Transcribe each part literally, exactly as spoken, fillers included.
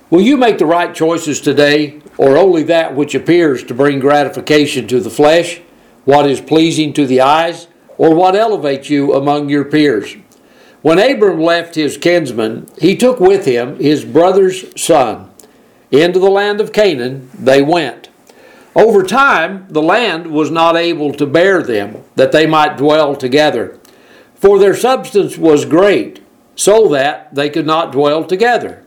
Will you make the right choices today, or only that which appears to bring gratification to the flesh, what is pleasing to the eyes, or what elevates you among your peers? When Abram left his kinsmen, he took with him his brother's son. Into the land of Canaan they went. Over time, the land was not able to bear them, that they might dwell together. For their substance was great, so that they could not dwell together.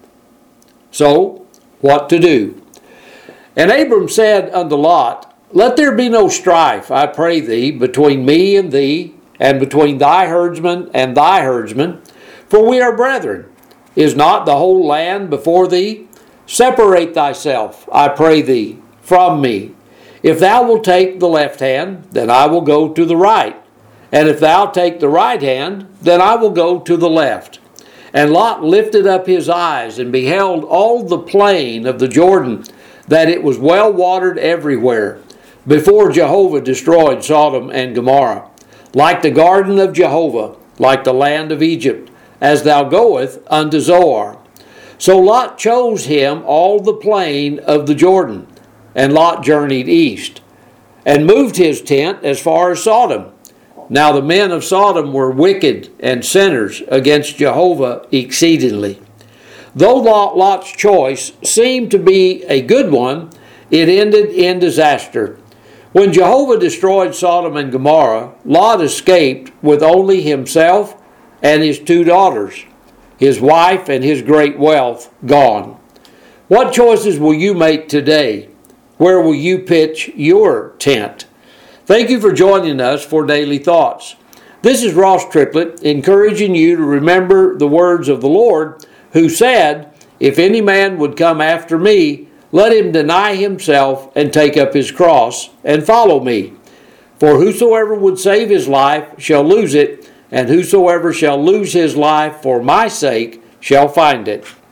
So, what to do? And Abram said unto Lot, Let there be no strife, I pray thee, between me and thee, and between thy herdsmen and thy herdsmen, for we are brethren. Is not the whole land before thee? Separate thyself, I pray thee, from me. If thou wilt take the left hand, then I will go to the right. And if thou take the right hand, then I will go to the left. And Lot lifted up his eyes and beheld all the plain of the Jordan, that it was well watered everywhere, before Jehovah destroyed Sodom and Gomorrah, like the garden of Jehovah, like the land of Egypt, as thou goest unto Zoar. So Lot chose him all the plain of the Jordan, and Lot journeyed east, and moved his tent as far as Sodom. Now the men of Sodom were wicked and sinners against Jehovah exceedingly. Though Lot's choice seemed to be a good one, it ended in disaster. When Jehovah destroyed Sodom and Gomorrah, Lot escaped with only himself and his two daughters, his wife and his great wealth gone. What choices will you make today? Where will you pitch your tent? Thank you for joining us for Daily Thoughts. This is Ross Triplett, encouraging you to remember the words of the Lord, who said, If any man would come after me, let him deny himself and take up his cross and follow me. For whosoever would save his life shall lose it, and whosoever shall lose his life for my sake shall find it.